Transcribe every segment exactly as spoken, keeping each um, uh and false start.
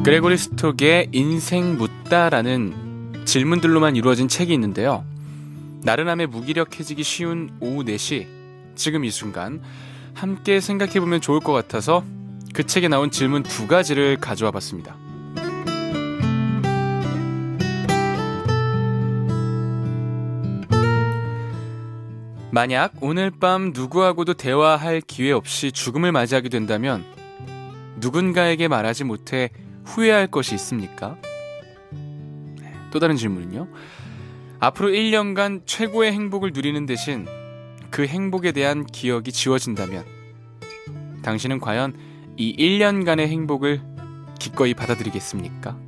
그레고리 스톡의 인생 묻다라는 질문들로만 이루어진 책이 있는데요. 나른함에 무기력해지기 쉬운 오후 네 시, 지금 이 순간 함께 생각해보면 좋을 것 같아서 그 책에 나온 질문 두 가지를 가져와 봤습니다. 만약 오늘 밤 누구하고도 대화할 기회 없이 죽음을 맞이하게 된다면 누군가에게 말하지 못해 후회할 것이 있습니까? 또 다른 질문은요. 앞으로 일 년간 최고의 행복을 누리는 대신 그 행복에 대한 기억이 지워진다면 당신은 과연 이 일 년간의 행복을 기꺼이 받아들이겠습니까?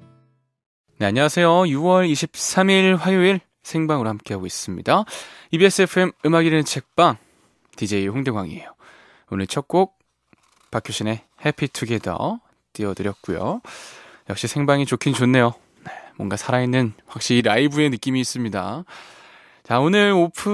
네, 안녕하세요. 유월 이십삼일 화요일 생방으로 함께하고 있습니다. 이비에스 에프엠 음악 읽는 책방 디제이 홍대광이에요. 오늘 첫 곡 박효신의 해피 투게더 띄워드렸고요. 역시 생방이 좋긴 좋네요. 네, 뭔가 살아있는 확실히 라이브의 느낌이 있습니다. 자, 오늘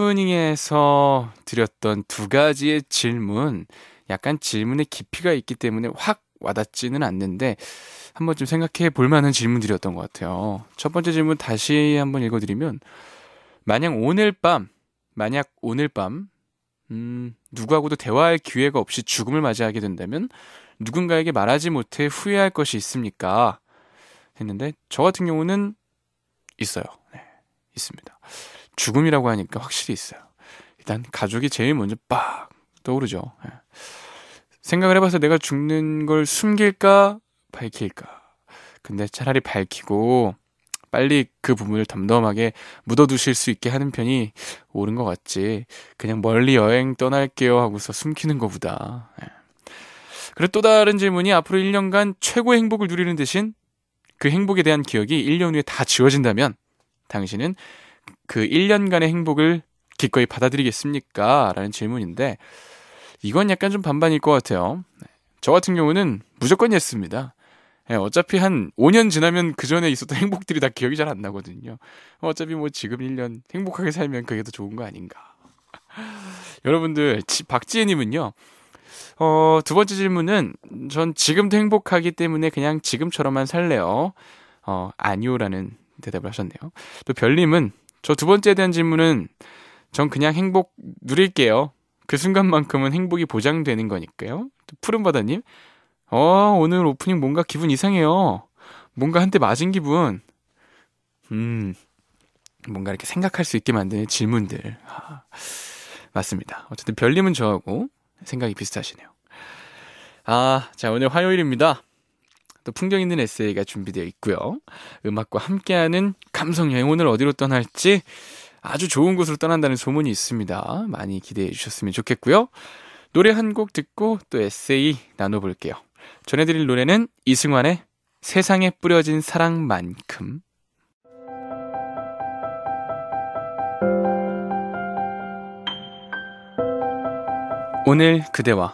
오프닝에서 드렸던 두 가지의 질문, 약간 질문의 깊이가 있기 때문에 확 와닿지는 않는데 한번 좀 생각해 볼 만한 질문들이었던 것 같아요. 첫 번째 질문 다시 한번 읽어드리면, 만약 오늘 밤, 만약 오늘 밤 음, 누구하고도 대화할 기회가 없이 죽음을 맞이하게 된다면 누군가에게 말하지 못해 후회할 것이 있습니까? 했는데 저 같은 경우는 있어요. 네, 있습니다. 죽음이라고 하니까 확실히 있어요. 일단 가족이 제일 먼저 빡 떠오르죠. 네. 생각을 해봐서 내가 죽는 걸 숨길까 밝힐까. 근데 차라리 밝히고 빨리 그 부분을 덤덤하게 묻어두실 수 있게 하는 편이 옳은 것 같지. 그냥 멀리 여행 떠날게요 하고서 숨기는 것보다. 네. 그리고 또 다른 질문이, 앞으로 일 년간 최고의 행복을 누리는 대신 그 행복에 대한 기억이 일 년 후에 다 지워진다면 당신은 그 일 년간의 행복을 기꺼이 받아들이겠습니까? 라는 질문인데 이건 약간 좀 반반일 것 같아요. 저 같은 경우는 무조건 예스입니다. 네, 어차피 한 오 년 지나면 그 전에 있었던 행복들이 다 기억이 잘 안 나거든요. 어차피 뭐 지금 일 년 행복하게 살면 그게 더 좋은 거 아닌가. 여러분들, 박지혜님은요. 어, 두 번째 질문은, 전 지금도 행복하기 때문에 그냥 지금처럼만 살래요. 어, 아니요라는 대답을 하셨네요. 또 별님은, 저 두 번째에 대한 질문은 전 그냥 행복 누릴게요. 그 순간만큼은 행복이 보장되는 거니까요. 또 푸른바다님, 어, 오늘 오프닝 뭔가 기분 이상해요. 뭔가 한 대 맞은 기분. 음, 뭔가 이렇게 생각할 수 있게 만드는 질문들. 아, 맞습니다. 어쨌든 별님은 저하고 생각이 비슷하시네요. 아, 자, 오늘 화요일입니다. 또 풍경 있는 에세이가 준비되어 있고요. 음악과 함께하는 감성여행, 오늘 어디로 떠날지 아주 좋은 곳으로 떠난다는 소문이 있습니다. 많이 기대해 주셨으면 좋겠고요. 노래 한 곡 듣고 또 에세이 나눠볼게요. 전해드릴 노래는 이승환의 세상에 뿌려진 사랑만큼. 오늘 그대와.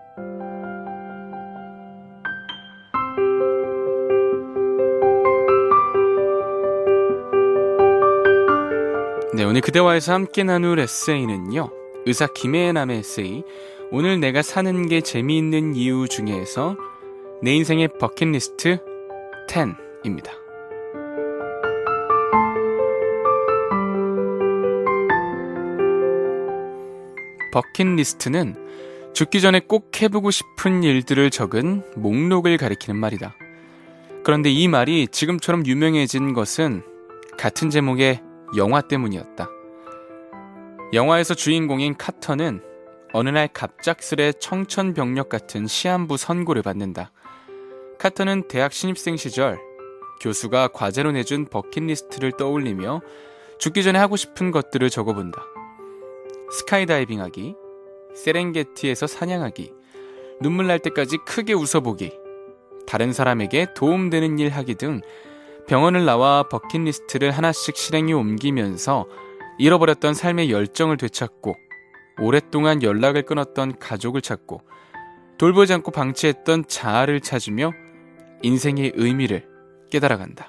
네, 오늘 그대와에서 함께 나눌 에세이는요, 의사 김혜남의 에세이 오늘 내가 사는 게 재미있는 이유 중에서 내 인생의 버킷리스트 십입니다. 버킷리스트는 죽기 전에 꼭 해보고 싶은 일들을 적은 목록을 가리키는 말이다. 그런데 이 말이 지금처럼 유명해진 것은 같은 제목의 영화 때문이었다. 영화에서 주인공인 카터는 어느 날 갑작스레 청천벽력 같은 시한부 선고를 받는다. 카터는 대학 신입생 시절 교수가 과제로 내준 버킷리스트를 떠올리며 죽기 전에 하고 싶은 것들을 적어본다. 스카이다이빙하기, 세렝게티에서 사냥하기, 눈물 날 때까지 크게 웃어보기, 다른 사람에게 도움되는 일 하기 등 병원을 나와 버킷리스트를 하나씩 실행에 옮기면서 잃어버렸던 삶의 열정을 되찾고 오랫동안 연락을 끊었던 가족을 찾고 돌보지 않고 방치했던 자아를 찾으며 인생의 의미를 깨달아간다.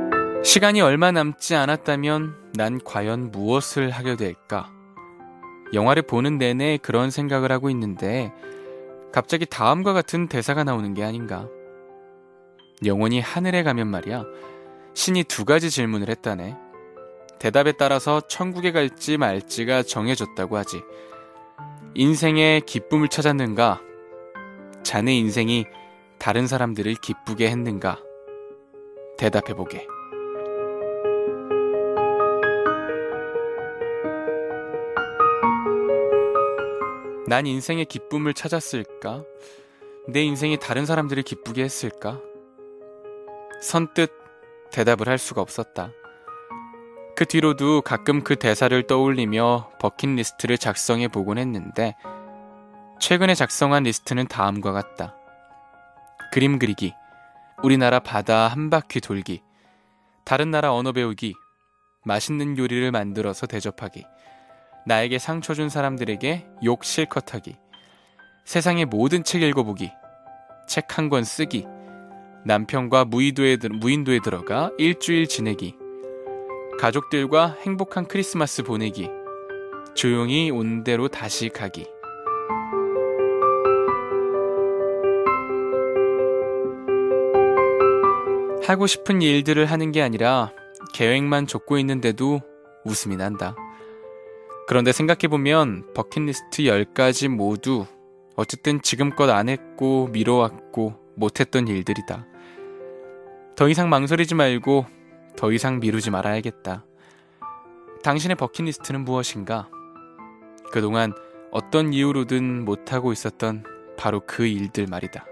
시간이 얼마 남지 않았다면 난 과연 무엇을 하게 될까? 영화를 보는 내내 그런 생각을 하고 있는데 갑자기 다음과 같은 대사가 나오는 게 아닌가. 영혼이 하늘에 가면 말이야, 신이 두 가지 질문을 했다네. 대답에 따라서 천국에 갈지 말지가 정해졌다고 하지. 인생의 기쁨을 찾았는가? 자네 인생이 다른 사람들을 기쁘게 했는가? 대답해보게. 난 인생의 기쁨을 찾았을까? 내 인생이 다른 사람들을 기쁘게 했을까? 선뜻 대답을 할 수가 없었다. 그 뒤로도 가끔 그 대사를 떠올리며 버킷리스트를 작성해 보곤 했는데 최근에 작성한 리스트는 다음과 같다. 그림 그리기, 우리나라 바다 한 바퀴 돌기, 다른 나라 언어 배우기, 맛있는 요리를 만들어서 대접하기, 나에게 상처 준 사람들에게 욕 실컷 하기, 세상의 모든 책 읽어보기, 책 한 권 쓰기, 남편과 무인도에, 무인도에 들어가 일주일 지내기, 가족들과 행복한 크리스마스 보내기, 조용히 온 대로 다시 가기. 하고 싶은 일들을 하는 게 아니라 계획만 좁고 있는데도 웃음이 난다. 그런데 생각해보면 버킷리스트 열 가지 모두 어쨌든 지금껏 안 했고 미뤄왔고 못했던 일들이다. 더 이상 망설이지 말고 더 이상 미루지 말아야겠다. 당신의 버킷리스트는 무엇인가? 그동안 어떤 이유로든 못하고 있었던 바로 그 일들 말이다.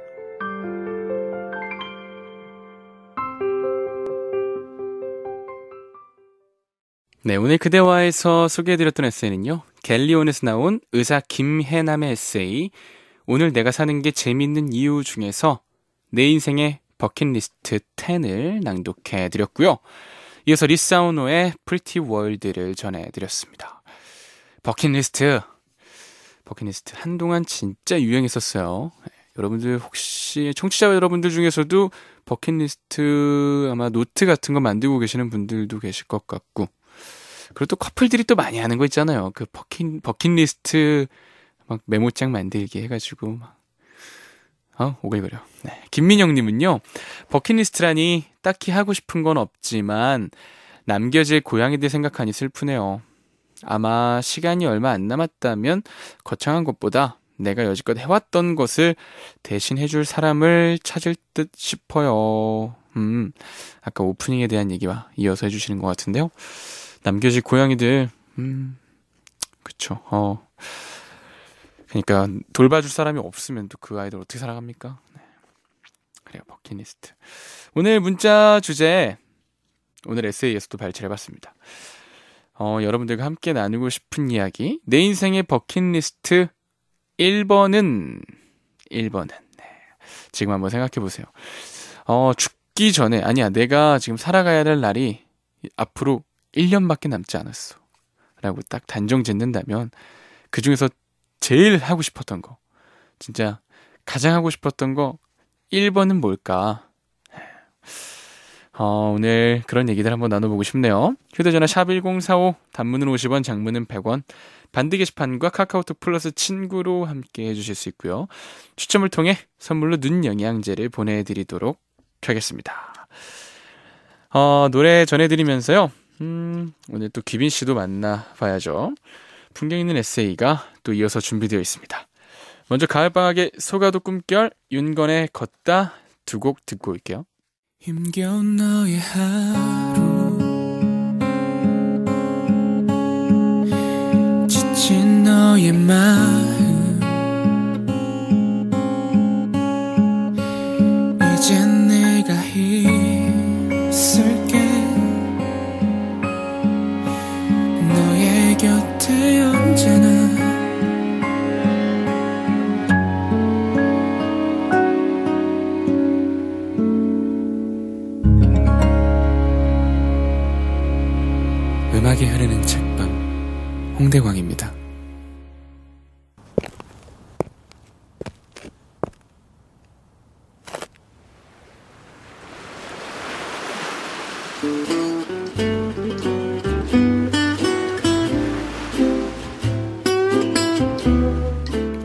네, 오늘 그대와에서 소개해드렸던 에세이는요, 갤리온에서 나온 의사 김해남의 에세이, 오늘 내가 사는 게 재밌는 이유 중에서 내 인생의 버킷리스트 십을 낭독해드렸고요. 이어서 리사우노의 프리티 월드를 전해드렸습니다. 버킷리스트, 버킷리스트 한동안 진짜 유행했었어요. 네, 여러분들 혹시 청취자 여러분들 중에서도 버킷리스트 아마 노트 같은 거 만들고 계시는 분들도 계실 것 같고, 그리고 또 커플들이 또 많이 하는 거 있잖아요. 그 버킷, 버킷리스트 막 메모장 만들기 해가지고 막 어, 오글거려. 네. 김민영님은요, 버킷리스트라니 딱히 하고 싶은 건 없지만 남겨질 고양이들 생각하니 슬프네요. 아마 시간이 얼마 안 남았다면 거창한 것보다 내가 여지껏 해왔던 것을 대신 해줄 사람을 찾을 듯 싶어요. 음, 아까 오프닝에 대한 얘기와 이어서 해주시는 것 같은데요. 남겨질 고양이들, 음, 그쵸. 어, 그러니까 돌봐줄 사람이 없으면 또 그 아이들 어떻게 살아갑니까? 네. 그래요, 버킷리스트. 오늘 문자 주제, 오늘 에세이에서도 발췌해봤습니다. 어, 여러분들과 함께 나누고 싶은 이야기, 내 인생의 버킷리스트 일 번은 일 번은 네. 지금 한번 생각해보세요. 어, 죽기 전에, 아니야, 내가 지금 살아가야 될 날이 앞으로 일 년밖에 남지 않았어 라고 딱 단정 짓는다면 그 중에서 제일 하고 싶었던 거, 진짜 가장 하고 싶었던 거 일 번은 뭘까? 어, 오늘 그런 얘기들 한번 나눠보고 싶네요. 휴대전화 샵 일공사오, 단문은 오십 원, 장문은 백 원, 반디 게시판과 카카오톡 플러스 친구로 함께 해주실 수 있고요. 추첨을 통해 선물로 눈 영양제를 보내드리도록 하겠습니다. 어, 노래 전해드리면서요, 음, 오늘 또 기빈 씨도 만나봐야죠. 풍경 있는 에세이가 또 이어서 준비되어 있습니다. 먼저 가을방학의 소가도 꿈결, 윤건의 걷다 두 곡 듣고 올게요. 힘겨운 너의 하루, 지친 너의 마음, 이젠 내가 있을게. 너의 곁에 언제나 음악이 흐르는 책방, 홍대광입니다.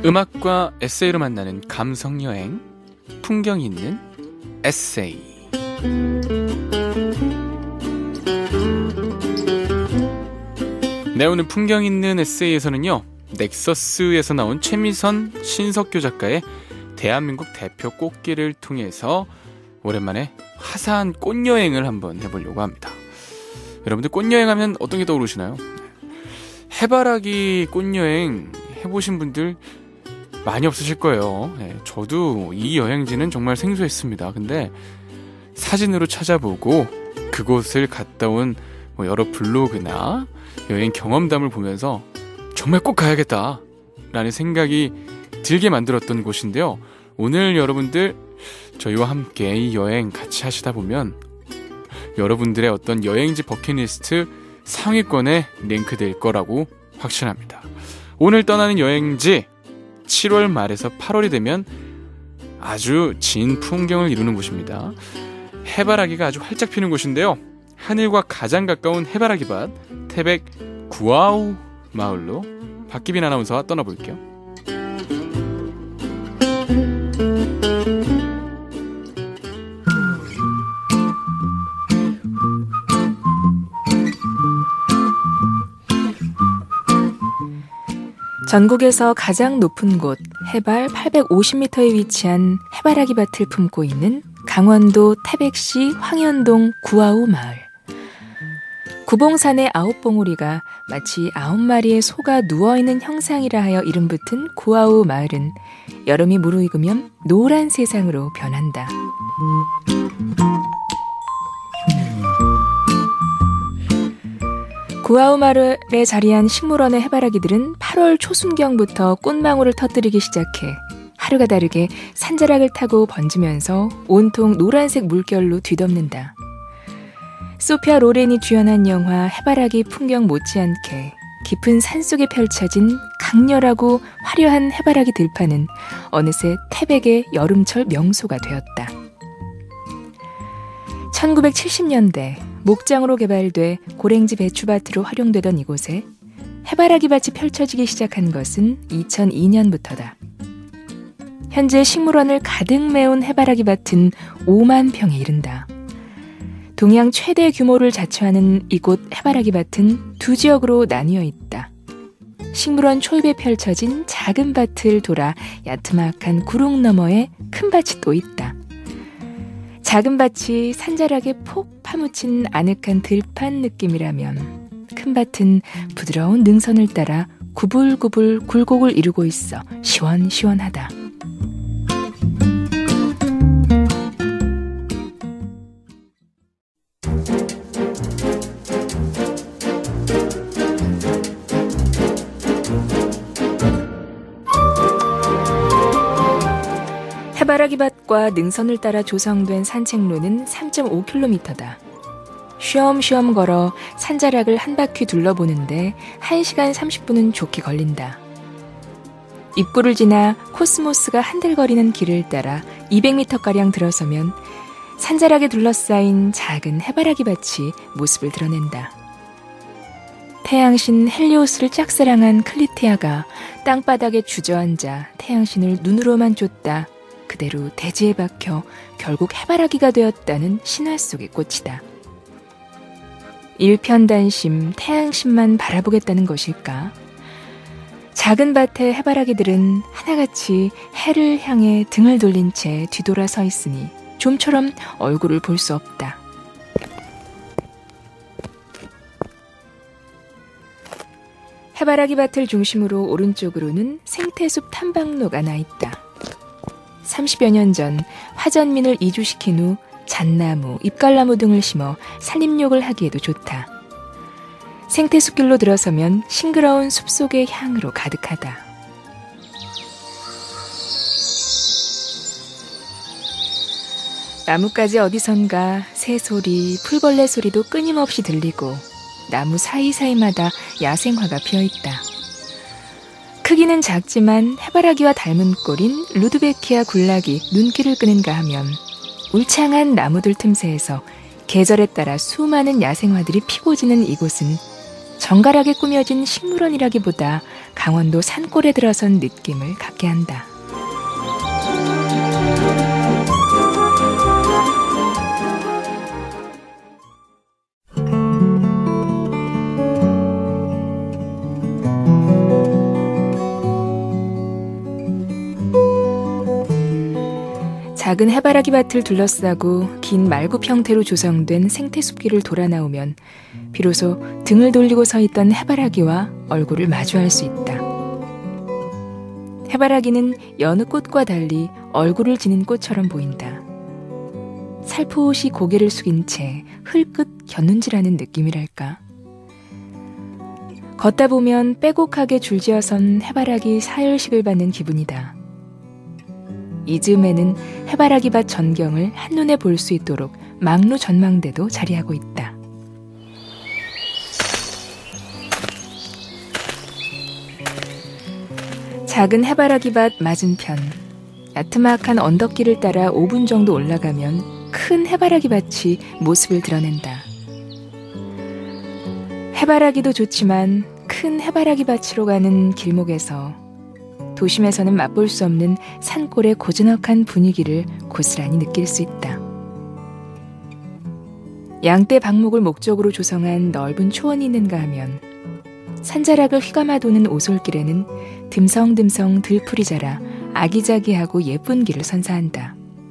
음악과 에세이로 만나는 감성여행, 풍경 있는 에세이. 네, 오늘 풍경 있는 에세이에서는요, 넥서스에서 나온 최미선, 신석교 작가의 대한민국 대표 꽃길을 통해서 오랜만에 화사한 꽃여행을 한번 해보려고 합니다. 여러분들 꽃여행하면 어떤 게 떠오르시나요? 해바라기 꽃여행 해보신 분들 많이 없으실 거예요. 네, 저도 이 여행지는 정말 생소했습니다. 근데 사진으로 찾아보고 그곳을 갔다 온 뭐 여러 블로그나 여행 경험담을 보면서 정말 꼭 가야겠다 라는 생각이 들게 만들었던 곳인데요. 오늘 여러분들 저희와 함께 이 여행 같이 하시다 보면 여러분들의 어떤 여행지 버킷리스트 상위권에 랭크될 거라고 확신합니다. 오늘 떠나는 여행지 칠월 말에서 팔월이 되면 아주 진 풍경을 이루는 곳입니다. 해바라기가 아주 활짝 피는 곳인데요. 하늘과 가장 가까운 해바라기밭 태백 구아우 마을로 박기빈 아나운서와 떠나볼게요. 전국에서 가장 높은 곳 해발 팔백오십 미터에 위치한 해바라기밭을 품고 있는 강원도 태백시 황현동 구아우 마을. 구봉산의 아홉 봉우리가 마치 아홉 마리의 소가 누워있는 형상이라 하여 이름 붙은 구아우 마을은 여름이 무르익으면 노란 세상으로 변한다. 구아우 마을에 자리한 식물원의 해바라기들은 팔월 초순경부터 꽃망울을 터뜨리기 시작해 하루가 다르게 산자락을 타고 번지면서 온통 노란색 물결로 뒤덮는다. 소피아 로렌이 주연한 영화 해바라기 풍경 못지않게 깊은 산속에 펼쳐진 강렬하고 화려한 해바라기 들판은 어느새 태백의 여름철 명소가 되었다. 천구백칠십 년대 목장으로 개발돼 고랭지 배추밭으로 활용되던 이곳에 해바라기 밭이 펼쳐지기 시작한 것은 이천이 년부터다. 현재 식물원을 가득 메운 해바라기 밭은 오만 평에 이른다. 동양 최대 규모를 자처하는 이곳 해바라기 밭은 두 지역으로 나뉘어 있다. 식물원 초입에 펼쳐진 작은 밭을 돌아 야트막한 구릉 너머에 큰 밭이 또 있다. 작은 밭이 산자락에 폭 파묻힌 아늑한 들판 느낌이라면 큰 밭은 부드러운 능선을 따라 구불구불 굴곡을 이루고 있어 시원시원하다. 해바라기밭과 능선을 따라 조성된 산책로는 삼 점 오 킬로미터다. 쉬엄쉬엄 걸어 산자락을 한 바퀴 둘러보는데 한 시간 삼십 분은 좋게 걸린다. 입구를 지나 코스모스가 한들거리는 길을 따라 이백 미터가량 들어서면 산자락에 둘러싸인 작은 해바라기밭이 모습을 드러낸다. 태양신 헬리오스를 짝사랑한 클리티아가 땅바닥에 주저앉아 태양신을 눈으로만 쫓다 그대로 대지에 박혀 결국 해바라기가 되었다는 신화 속의 꽃이다. 일편단심, 태양신만 바라보겠다는 것일까? 작은 밭의 해바라기들은 하나같이 해를 향해 등을 돌린 채 뒤돌아 서 있으니 좀처럼 얼굴을 볼 수 없다. 해바라기 밭을 중심으로 오른쪽으로는 생태숲 탐방로가 나 있다. 삼십여 년 전 화전민을 이주시킨 후 잣나무, 잎갈나무 등을 심어 산림욕을 하기에도 좋다. 생태숲길로 들어서면 싱그러운 숲속의 향으로 가득하다. 나뭇가지 어디선가 새소리, 풀벌레 소리도 끊임없이 들리고 나무 사이사이마다 야생화가 피어있다. 크기는 작지만 해바라기와 닮은 꼴인 루드베키아 굴락이 눈길을 끄는가 하면 울창한 나무들 틈새에서 계절에 따라 수많은 야생화들이 피고 지는 이곳은 정갈하게 꾸며진 식물원이라기보다 강원도 산골에 들어선 느낌을 갖게 한다. 작은 해바라기 밭을 둘러싸고 긴 말굽 형태로 조성된 생태숲길을 돌아 나오면 비로소 등을 돌리고 서 있던 해바라기와 얼굴을 마주할 수 있다. 해바라기는 여느 꽃과 달리 얼굴을 지닌 꽃처럼 보인다. 살포시 고개를 숙인 채 흘끗 곁눈질하는 느낌이랄까. 걷다 보면 빼곡하게 줄지어선 해바라기 사열식을 받는 기분이다. 이 즈음에는 해바라기 밭 전경을 한눈에 볼 수 있도록 막루 전망대도 자리하고 있다. 작은 해바라기 밭 맞은편, 야트막한 언덕길을 따라 오 분 정도 올라가면 큰 해바라기 밭이 모습을 드러낸다. 해바라기도 좋지만 큰 해바라기 밭으로 가는 길목에서 도심에서는 맛볼 수 없는 산골의 고즈넉한 분위기를 고스란히 느낄 수 있다. 양떼 방목을 목적으로 조성한 넓은 초원이 있는가 하면 산자락을 휘감아 도는 오솔길에는 듬성듬성 들풀이 자라 아기자기하고 예쁜 길을 선사한다.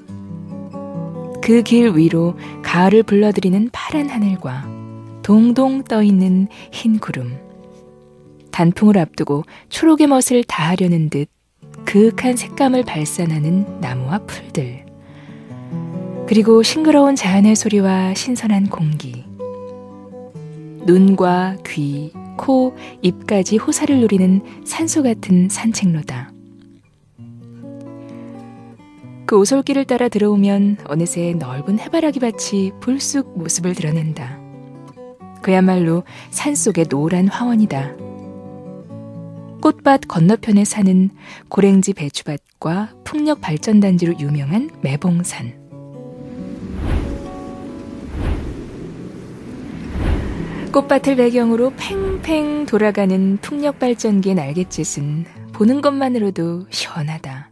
그 길 위로 가을을 불러들이는 파란 하늘과 동동 떠있는 흰 구름, 단풍을 앞두고 초록의 멋을 다하려는 듯 그윽한 색감을 발산하는 나무와 풀들, 그리고 싱그러운 자연의 소리와 신선한 공기, 눈과 귀, 코, 입까지 호사를 누리는 산소 같은 산책로다. 그 오솔길을 따라 들어오면 어느새 넓은 해바라기 밭이 불쑥 모습을 드러낸다. 그야말로 산속의 노란 화원이다. 꽃밭 건너편에 사는 고랭지 배추밭과 풍력 발전단지로 유명한 매봉산. 꽃밭을 배경으로 팽팽 돌아가는 풍력 발전기의 날갯짓은 보는 것만으로도 시원하다.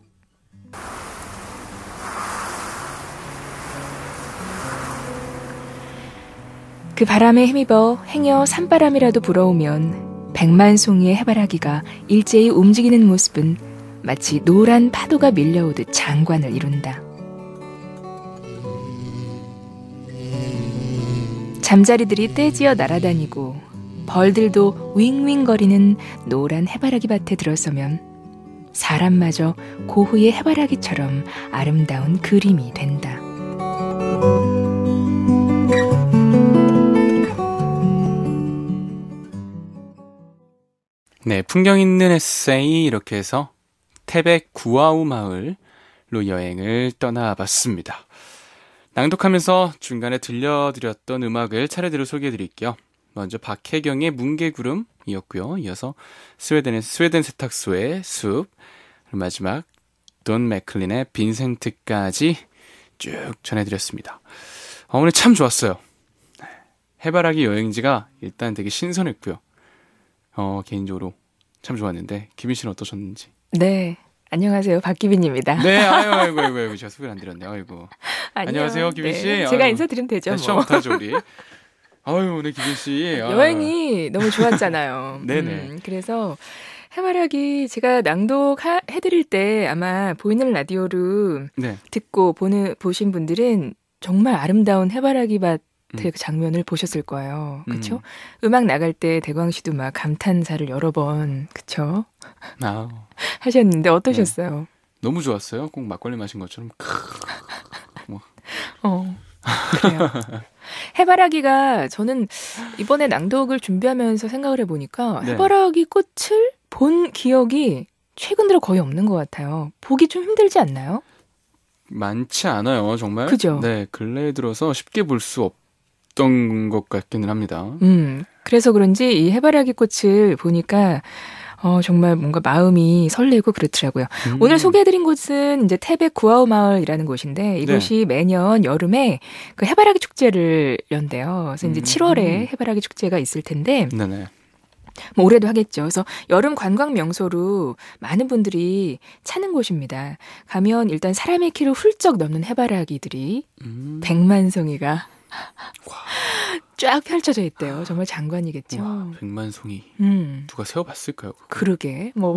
그 바람에 힘입어 행여 산바람이라도 불어오면 백만 송이의 해바라기가 일제히 움직이는 모습은 마치 노란 파도가 밀려오듯 장관을 이룬다. 잠자리들이 떼지어 날아다니고 벌들도 윙윙거리는 노란 해바라기 밭에 들어서면 사람마저 고흐의 해바라기처럼 아름다운 그림이 된다. 네, 풍경 있는 에세이 이렇게 해서 태백 구아우 마을로 여행을 떠나봤습니다. 낭독하면서 중간에 들려드렸던 음악을 차례대로 소개해드릴게요. 먼저 박혜경의 뭉게구름이었고요. 이어서 스웨덴의 스웨덴 세탁소의 숲, 그리고 마지막 돈 맥클린의 빈센트까지 쭉 전해드렸습니다. 어, 오늘 참 좋았어요. 해바라기 여행지가 일단 되게 신선했고요. 어, 개인적으로 참 좋았는데 김희 씨는 어떠셨는지? 네, 안녕하세요, 박기빈입니다. 네, 아유, 아이고, 아이고, 아이고, 제가 소개를 안 드렸네요. 아이고. 안녕. 안녕하세요, 기빈 씨. 네, 제가 인사드리면 되죠. 뭐. 시작부터 우리. 아유, 오늘 기빈 씨. 여행이 너무 좋았잖아요. 네네. 음, 그래서 해바라기 제가 낭독해드릴 때 아마 보이는 라디오로 네. 듣고 보는 보신 분들은 정말 아름다운 해바라기 밭 그 음. 장면을 보셨을 거예요. 그렇죠? 음. 음악 나갈 때 대광 씨도 막 감탄사를 여러 번 그렇죠? 아. 하셨는데 어떠셨어요? 네. 너무 좋았어요. 꼭 막걸리 마신 것처럼. 뭐. 어. 그래요. 해바라기가 저는 이번에 낭독을 준비하면서 생각을 해보니까 네. 해바라기 꽃을 본 기억이 최근 들어 거의 없는 것 같아요. 보기 좀 힘들지 않나요? 많지 않아요, 정말. 그죠? 네, 근래에 들어서 쉽게 볼 수 없던 것 같기는 합니다. 음, 그래서 그런지 이 해바라기 꽃을 보니까 어, 정말 뭔가 마음이 설레고 그렇더라고요. 음. 오늘 소개해드린 곳은 이제 태백 구아우 마을이라는 곳인데 이곳이 네. 매년 여름에 그 해바라기 축제를 연대요. 그래서 이제 음. 칠월에 해바라기 축제가 있을 텐데 네네. 뭐 올해도 하겠죠. 그래서 여름 관광 명소로 많은 분들이 찾는 곳입니다. 가면 일단 사람의 키를 훌쩍 넘는 해바라기들이 음. 백만송이가 쫙 펼쳐져 있대요. 정말 장관이겠죠. 와, 백만송이. 음. 누가 세워봤을까요? 그거? 그러게. 뭐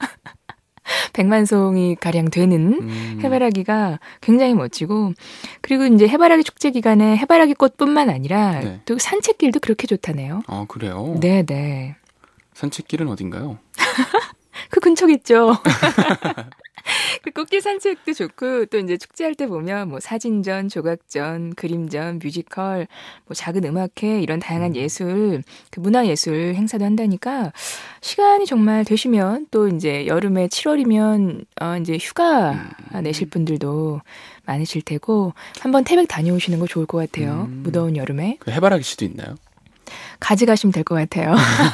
백만송이 가량 되는 음. 해바라기가 굉장히 멋지고, 그리고 이제 해바라기 축제 기간에 해바라기 꽃뿐만 아니라 네. 또 산책길도 그렇게 좋다네요. 아, 그래요? 네, 네. 산책길은 어딘가요? 그 근처겠죠. 그 꽃길 산책도 좋고, 또 이제 축제할 때 보면 뭐 사진전, 조각전, 그림전, 뮤지컬, 뭐 작은 음악회 이런 다양한 예술, 그 문화예술 행사도 한다니까 시간이 정말 되시면 또 이제 여름에 칠월이면 어 이제 휴가 내실 분들도 많으실 테고 한번 태백 다녀오시는 거 좋을 것 같아요. 음. 무더운 여름에. 그 해바라기 씨도 있나요? 가져가시면 될 것 같아요.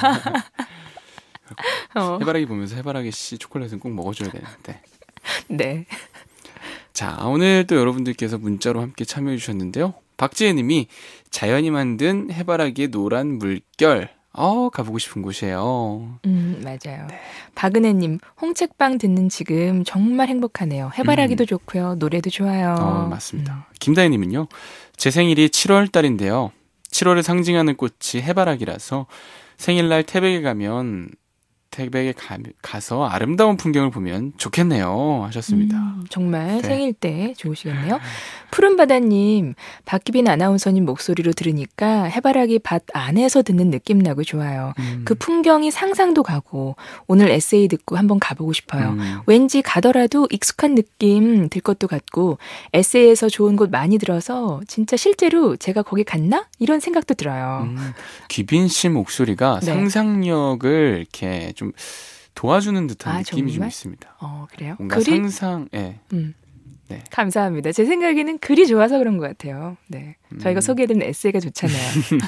어. 해바라기 보면서 해바라기 씨 초콜릿은 꼭 먹어줘야 되는데. 네. 자, 오늘 또 여러분들께서 문자로 함께 참여해 주셨는데요. 박지혜 님이 자연이 만든 해바라기의 노란 물결. 어, 가보고 싶은 곳이에요. 음, 맞아요. 네. 박은혜님, 홍책방 듣는 지금 정말 행복하네요. 해바라기도 음. 좋고요. 노래도 좋아요. 어, 맞습니다. 음. 김다혜 님은요. 제 생일이 칠월 달인데요. 칠월을 상징하는 꽃이 해바라기라서 생일날 태백에 가면 태백에 가, 가서 아름다운 풍경을 보면 좋겠네요 하셨습니다. 음, 정말 네. 생일 때 좋으시겠네요. 푸른바다님, 박기빈 아나운서님 목소리로 들으니까 해바라기 밭 안에서 듣는 느낌 나고 좋아요. 음. 그 풍경이 상상도 가고 오늘 에세이 듣고 한번 가보고 싶어요. 음. 왠지 가더라도 익숙한 느낌 들 것도 같고 에세이에서 좋은 곳 많이 들어서 진짜 실제로 제가 거기 갔나? 이런 생각도 들어요. 음, 기빈 씨 목소리가 네. 상상력을 이렇게 좀 도와주는 듯한 아, 느낌이 정말? 좀 있습니다. 어, 그래요? 뭔가 글이? 상상, 예. 네. 음. 네. 감사합니다. 제 생각에는 글이 좋아서 그런 것 같아요. 네, 음. 저희가 소개해드린 에세이가 좋잖아요.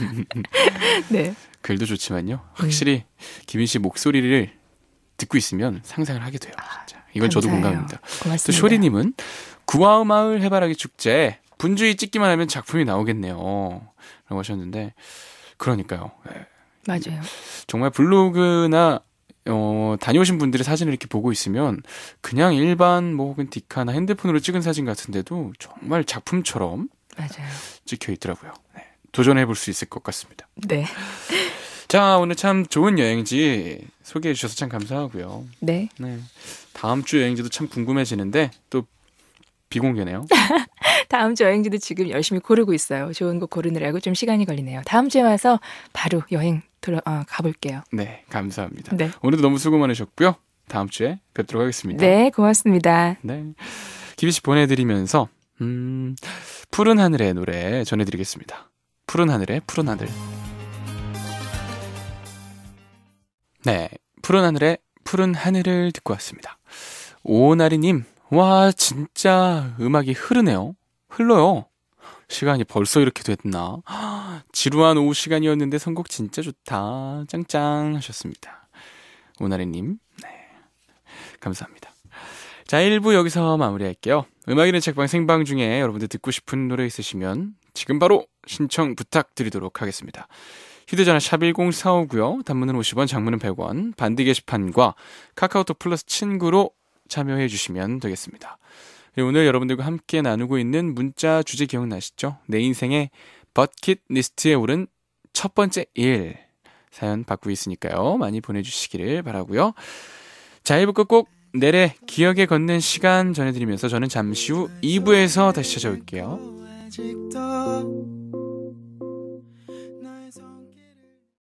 네. 글도 좋지만요. 확실히 음. 기빈 씨 목소리를 듣고 있으면 상상을 하게 돼요. 진짜. 이건 감사해요. 저도 공감합니다. 고맙습니다. 또 쇼리님은 구화마을 해바라기 축제 분주히 찍기만 하면 작품이 나오겠네요. 라고 하셨는데 그러니까요. 네. 맞아요. 정말 블로그나 어, 다녀오신 분들의 사진을 이렇게 보고 있으면 그냥 일반 뭐 혹은 디카나 핸드폰으로 찍은 사진 같은데도 정말 작품처럼 맞아요. 찍혀 있더라고요. 네. 도전해 볼 수 있을 것 같습니다. 네. 자, 오늘 참 좋은 여행지 소개해 주셔서 참 감사하고요. 네. 네. 다음 주 여행지도 참 궁금해지는데 또 비공개네요. 다음 주 여행지도 지금 열심히 고르고 있어요. 좋은 곳 고르느라고 좀 시간이 걸리네요. 다음 주에 와서 바로 여행 들어 어, 가볼게요. 네, 감사합니다. 네. 오늘도 너무 수고 많으셨고요. 다음 주에 뵙도록 하겠습니다. 네, 고맙습니다. 네, 기비 씨 보내드리면서 음, 푸른 하늘의 노래 전해드리겠습니다. 푸른 하늘의 푸른 하늘. 네, 푸른 하늘의 푸른 하늘을 듣고 왔습니다. 오나리님, 와 진짜 음악이 흐르네요. 흘러요. 시간이 벌써 이렇게 됐나? 지루한 오후 시간이었는데 선곡 진짜 좋다. 짱짱 하셨습니다. 오나리님, 네, 감사합니다. 자, 일 부 여기서 마무리할게요. 음악이는 책방 생방 중에 여러분들 듣고 싶은 노래 있으시면 지금 바로 신청 부탁드리도록 하겠습니다. 휴대전화 샵 일공사오고요. 단문은 오십 원, 장문은 백 원, 반디 게시판과 카카오톡 플러스 친구로 참여해 주시면 되겠습니다. 오늘 여러분들과 함께 나누고 있는 문자 주제 기억나시죠? 내 인생의 버킷리스트에 오른 첫 번째 일 사연 받고 있으니까요. 많이 보내주시기를 바라고요. 자, 일 부 끝곡 내래 기억에 걷는 시간 전해드리면서 저는 잠시 후 이 부에서 다시 찾아올게요.